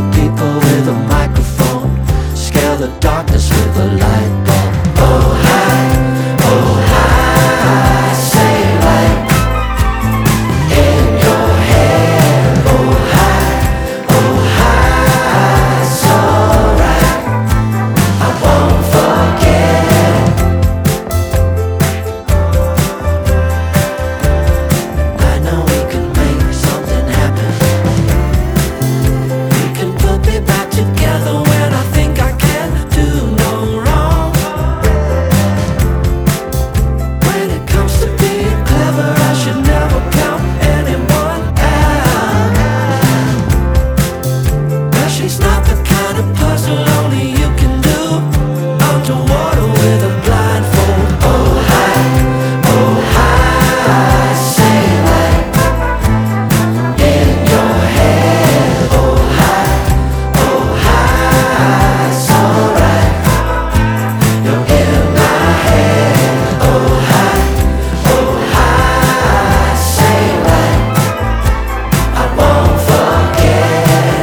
people with a microphone, scare the darkness with a light bulb. Oh hi, say right in your head. Oh hi, it's alright, I won't forget. I know we can make something happen. We can put me back together when I think I can do no wrong. When it comes to being clever, I should never count anyone out. But she's not the kind of puzzle only you can do underwater with a blindfold. Oh hi, say right in your head. Oh hi, it's alright, you're in my head. Oh hi, say right, I won't forget.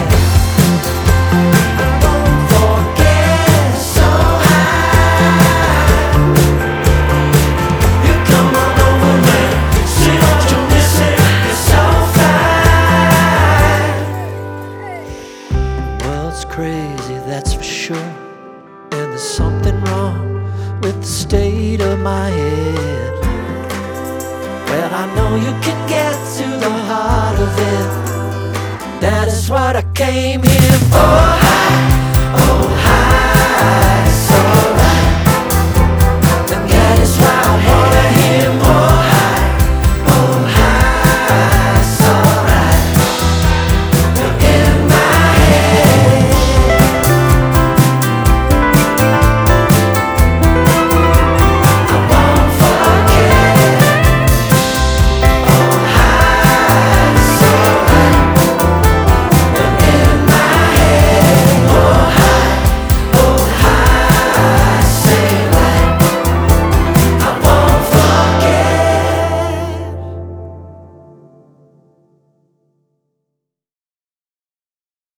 I won't forget. So high, you come on over and see what you're missing. You're so fine. The world's crazy, that's for sure. And there's something wrong with the state of my head. Well, I know you can get to the heart of it. That is what I came here for. Oh hi,